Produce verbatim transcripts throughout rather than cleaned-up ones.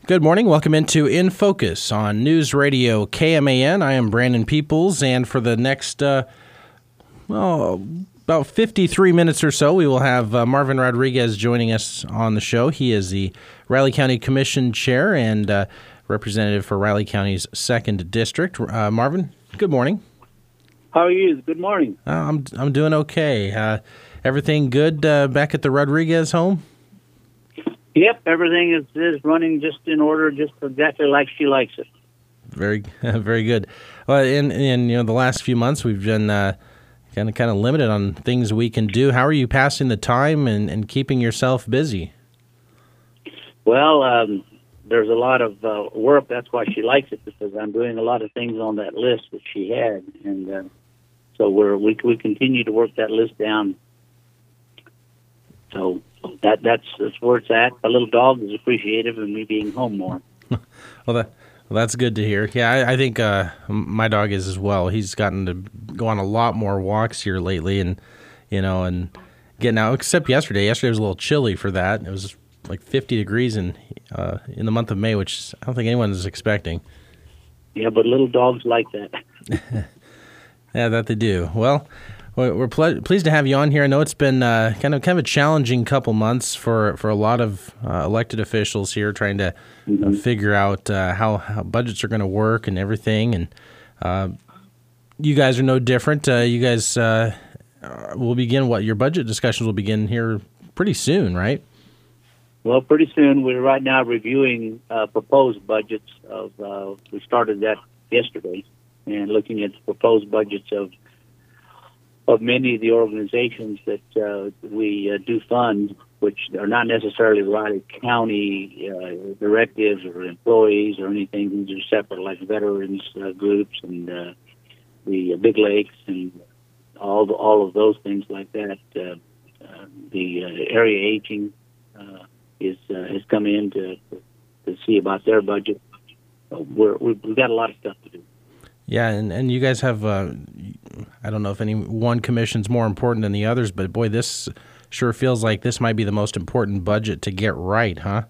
Good morning. Welcome into In Focus on News Radio K M A N. I am Brandon Peoples, and for the next, uh, well, about fifty-three minutes or so, we will have uh, Marvin Rodriguez joining us on the show. He is the Riley County Commission Chair and uh, representative for Riley County's second District. Uh, Marvin, good morning. How are you? Good morning. Uh, I'm I'm doing okay. Uh, everything good uh, back at the Rodriguez home? Yep, everything is, is running just in order, just exactly like she likes it. Very, very good. Well, in in you know the last few months, we've been uh, kind of kind of limited on things we can do. How are you passing the time and, and keeping yourself busy? Well, um, there's a lot of uh, work. That's why she likes it, because I'm doing a lot of things on that list that she had, and uh, so we're we we continue to work that list down. So. That that's that's where it's at. A little dog is appreciative of me being home more. well, that, well, that's good to hear. Yeah, I, I think uh, my dog is as well. He's gotten to go on a lot more walks here lately, and you know, and getting out. Except yesterday. Yesterday was a little chilly for that. It was like fifty degrees in uh, in the month of May, which I don't think anyone is expecting. Yeah, but little dogs like that. Yeah, that they do. Well. We're ple- pleased to have you on here. I know it's been uh, kind of kind of a challenging couple months for, for a lot of uh, elected officials here, trying to mm-hmm. uh, figure out uh, how, how budgets are going to work and everything. And uh, you guys are no different. Uh, you guys uh, will begin what your budget discussions will begin here pretty soon, right? Well, pretty soon. We're right now reviewing uh, proposed budgets. Of uh, we started that yesterday, and looking at the proposed budgets of. of many of the organizations that uh, we uh, do fund, which are not necessarily Riley County uh, directives or employees or anything. These are separate, like veterans uh, groups and uh, the Big Lakes and all the, all of those things like that. Uh, uh, the uh, area aging uh, is uh, has come in to to see about their budget. So we're, we've got a lot of stuff to do. Yeah, and, and you guys have, uh, I don't know if any one commission's more important than the others, but boy, this sure feels like this might be the most important budget to get right, huh?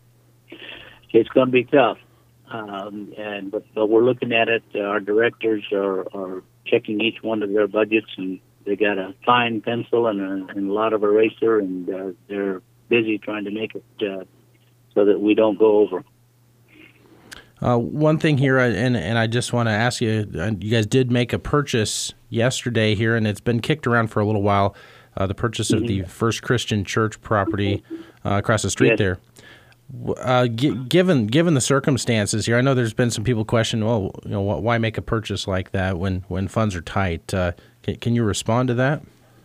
It's going to be tough, um, and but, but we're looking at it. Uh, our directors are, are checking each one of their budgets, and they got a fine pencil and a, and a lot of eraser, and uh, they're busy trying to make it uh, so that we don't go over. Uh, one thing here, and and I just want to ask you, you guys did make a purchase yesterday here, and it's been kicked around for a little while, uh, the purchase of the First Christian Church property uh, across the street yes. there. Uh, g- given given the circumstances here, I know there's been some people question, well, you know, why make a purchase like that when, when funds are tight? Uh, can, can you respond to that?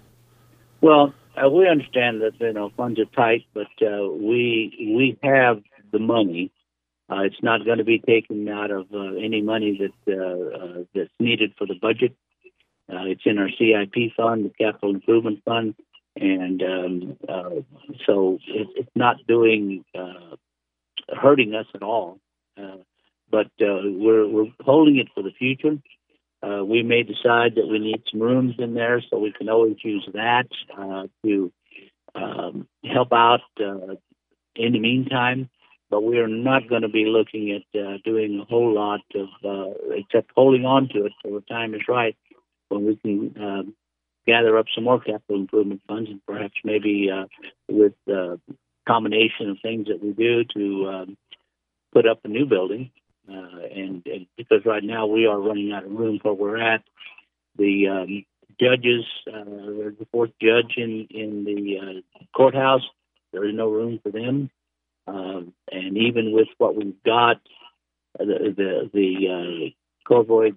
Well, uh, we understand that, you know, funds are tight, but uh, we we have the money. Uh, it's not going to be taken out of uh, any money that uh, uh, that's needed for the budget. Uh, it's in our C I P fund, the Capital Improvement Fund, and um, uh, so it, it's not doing uh, hurting us at all. Uh, but uh, we're we're holding it for the future. Uh, we may decide that we need some rooms in there, so we can always use that uh, to um, help out uh, in the meantime. But we are not going to be looking at uh, doing a whole lot of, uh, except holding on to it till the time is right, when we can uh, gather up some more capital improvement funds, and perhaps maybe uh, with a combination of things that we do to um, put up a new building. Uh, and, and because right now we are running out of room where we're at. The um, judges, uh, there's the fourth judge in, in the uh, courthouse. There is no room for them. Um, and even with what we've got, uh, the the, the uh, COVID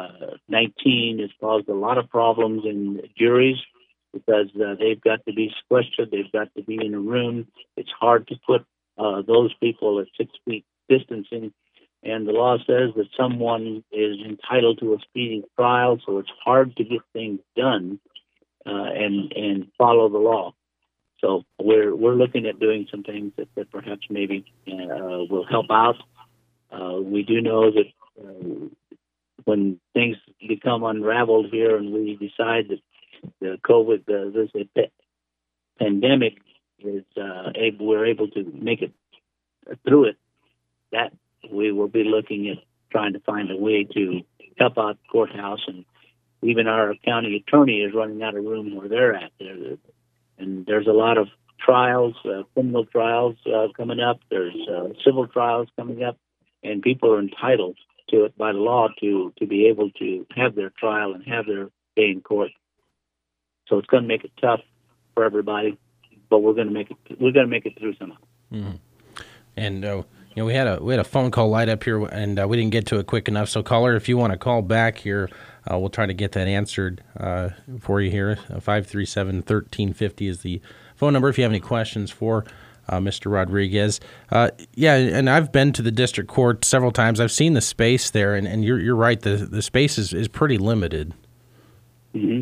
nineteen has caused a lot of problems in juries because uh, they've got to be sequestered, they've got to be in a room. It's hard to put uh, those people at six feet distancing, and the law says that someone is entitled to a speedy trial, so it's hard to get things done uh, and and follow the law. So we're we're looking at doing some things that, that perhaps maybe uh, will help out. Uh, we do know that uh, when things become unraveled here and we decide that the COVID, uh, this uh, pandemic is uh, able, we're able to make it through it, that we will be looking at trying to find a way to help out the courthouse. And even our county attorney is running out of room where they're at. There, and there's a lot of trials, uh, criminal trials uh, coming up. There's uh, civil trials coming up, and people are entitled to it by law to to be able to have their trial and have their day in court. So it's going to make it tough for everybody, but we're going to make it. We're going to make it through somehow. Mm-hmm. And uh, you know, we had a we had a phone call light up here, and uh, we didn't get to it quick enough. So, caller, if you want to call back here, uh, we'll try to get that answered uh, for you here. Five three seven thirteen fifty is the phone number if you have any questions for uh, Mister Rodriguez. Uh, yeah, and I've been to the district court several times. I've seen the space there, and, and you're you're right. The the space is, is pretty limited. Mm-hmm.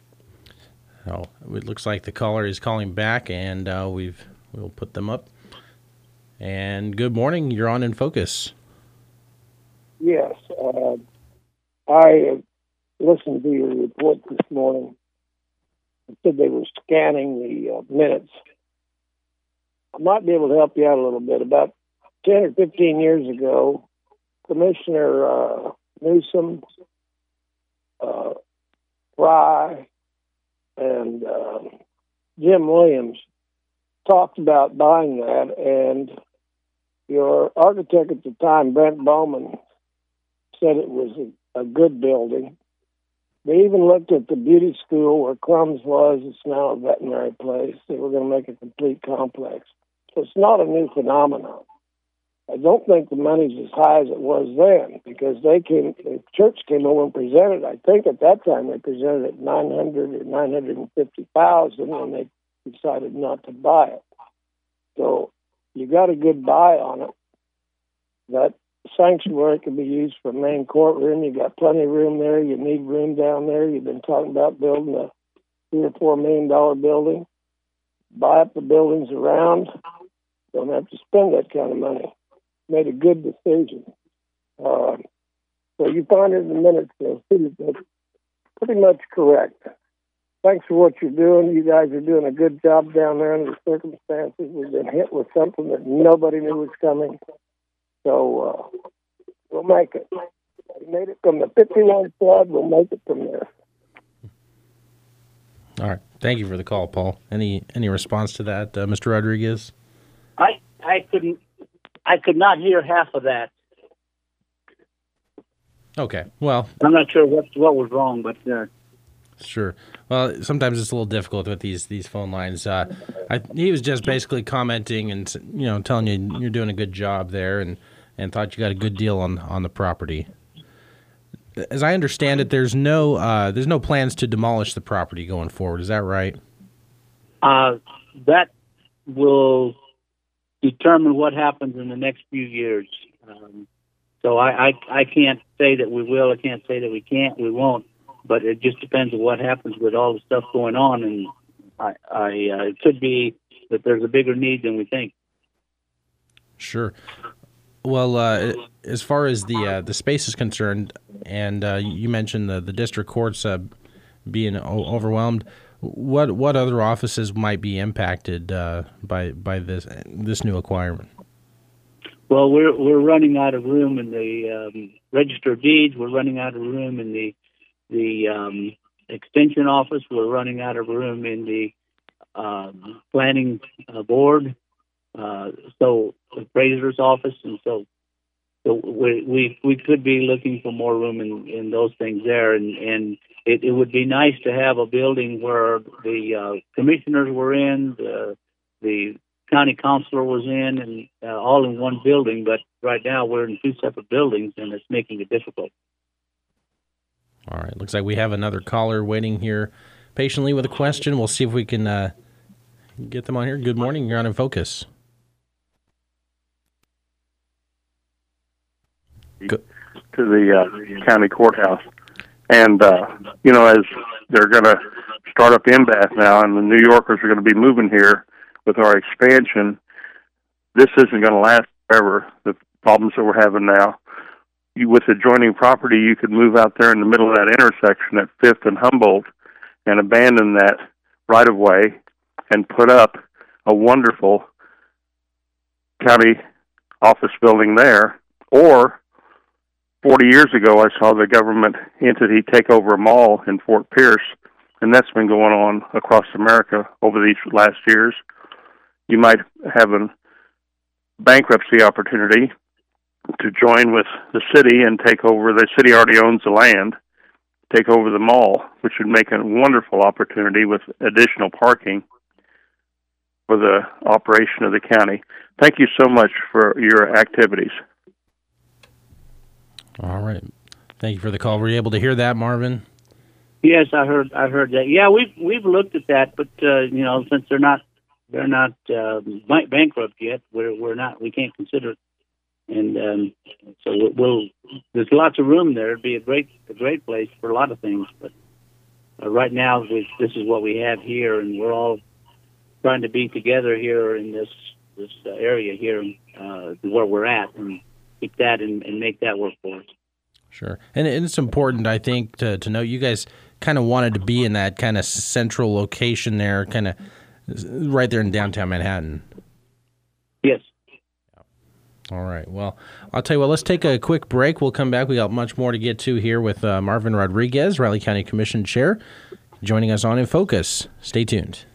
So it looks like the caller is calling back, and uh, we've we'll put them up. And good morning. You're on In Focus. Yes, uh, I listened to your report this morning. It said they were scanning the uh, minutes. I might be able to help you out a little bit. About ten or fifteen years ago, Commissioner uh, Newsom, uh, Fry, and uh, Jim Williams talked about buying that, and your architect at the time, Brent Bowman, said it was a, a good building. They even looked at the beauty school where Crumbs was. It's now a veterinary place. They were going to make a complete complex. So it's not a new phenomenon. I don't think the money's as high as it was then, because they came, the church came over and presented. I think at that time they presented at nine hundred or nine hundred and fifty thousand, and they decided not to buy it. So you got a good buy on it. That sanctuary can be used for main courtroom. You got plenty of room there. You need room down there. You've been talking about building a three or four million dollar building. Buy up the buildings around. Don't have to spend that kind of money. Made a good decision. Uh, so you find it in the minutes there. That's pretty much correct. Thanks for what you're doing. You guys are doing a good job down there under the circumstances. We've been hit with something that nobody knew was coming. So uh, we'll make it. We made it from the fifty-one flood. We'll make it from there. All right. Thank you for the call, Paul. Any any response to that, uh, Mister Rodriguez? I I couldn't. I could not hear half of that. Okay. Well, I'm not sure what what was wrong, but uh, sure. Well, sometimes it's a little difficult with these these phone lines. Uh, I, he was just basically commenting and you know telling you you're doing a good job there, and, and thought you got a good deal on on the property. As I understand it, there's no uh, there's no plans to demolish the property going forward. Is that right? Uh, that will determine what happens in the next few years. Um, so I, I I can't say that we will. I can't say that we can't. We won't. But it just depends on what happens with all the stuff going on. And I, I uh, it could be that there's a bigger need than we think. Sure. Well, uh, as far as the uh, the space is concerned, and uh, you mentioned the, the district courts uh, being o- overwhelmed, what what other offices might be impacted uh, by by this this new acquirement? Well, we're we're running out of room in the um, Register of Deeds. We're running out of room in the the um, Extension Office. We're running out of room in the um, Planning uh, Board. Uh, so the appraiser's office, and so so we we we could be looking for more room in, in those things there, and and it, it would be nice to have a building where the uh, commissioners were in, the the county councilor was in, and uh, all in one building. But right now we're in two separate buildings, and it's making it difficult. All right, looks like we have another caller waiting here patiently with a question. We'll see if we can uh, get them on here. Good morning. You're on In Focus. Go. To the uh, county courthouse. And, uh, you know, as they're going to start up N B A T now, and the New Yorkers are going to be moving here with our expansion, this isn't going to last forever, the problems that we're having now. You, with adjoining property, you could move out there in the middle of that intersection at Fifth and Humboldt and abandon that right-of-way and put up a wonderful county office building there. Or forty years ago, I saw the government entity take over a mall in Fort Pierce, and that's been going on across America over these last years. You might have a bankruptcy opportunity to join with the city and take over. The city already owns the land, take over the mall, which would make a wonderful opportunity with additional parking for the operation of the county. Thank you so much for your activities. All right. Thank you for the call. Were you able to hear that, Marvin? Yes, I heard. I heard that. Yeah, we've we've looked at that, but uh, you know, since they're not they're not uh, bankrupt yet, we're we're not. We can't consider it. And um, so we'll, we'll. There's lots of room there. It'd be a great a great place for a lot of things, but uh, right now we, this is what we have here, and we're all trying to be together here in this this uh, area here uh, where we're at, and keep that and, and make that work for us. Sure. And it's important, I think, to, to note you guys kind of wanted to be in that kind of central location there, kind of right there in downtown Manhattan. Yes. All right. Well, I'll tell you what, let's take a quick break. We'll come back. We got much more to get to here with uh, Marvin Rodriguez, Riley County Commission Chair, joining us on In Focus. Stay tuned.